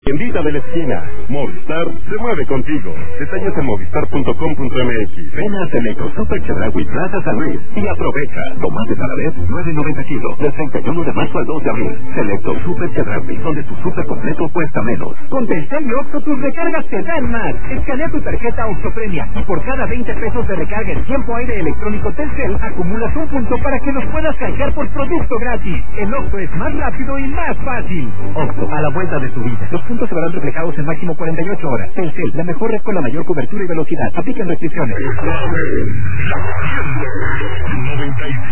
Tiendita de la esquina. Movistar se mueve contigo. Detalles en movistar.com.mx. Ven a Selecto Super Chedraui Plaza San Luis y aprovecha. Tomate Talavés, 9.90 kilos. Del 31 de marzo al 2 de abril. Selecto Super Chedraui, donde tu super completo cuesta menos. Con Telcel y Oxxo tus recargas te dan más. Escanea tu tarjeta Oxxo Premia y por cada 20 pesos de recarga en tiempo aire electrónico Telcel acumulas un punto para que los puedas canjear por producto gratis. El Oxxo es más rápido y más fácil. Oxxo, a la vuelta de tu vida. Los puntos se verán reflejados en máximo 48 horas. Telcel, la mejor red con la mayor cobertura y velocidad. Aplican restricciones.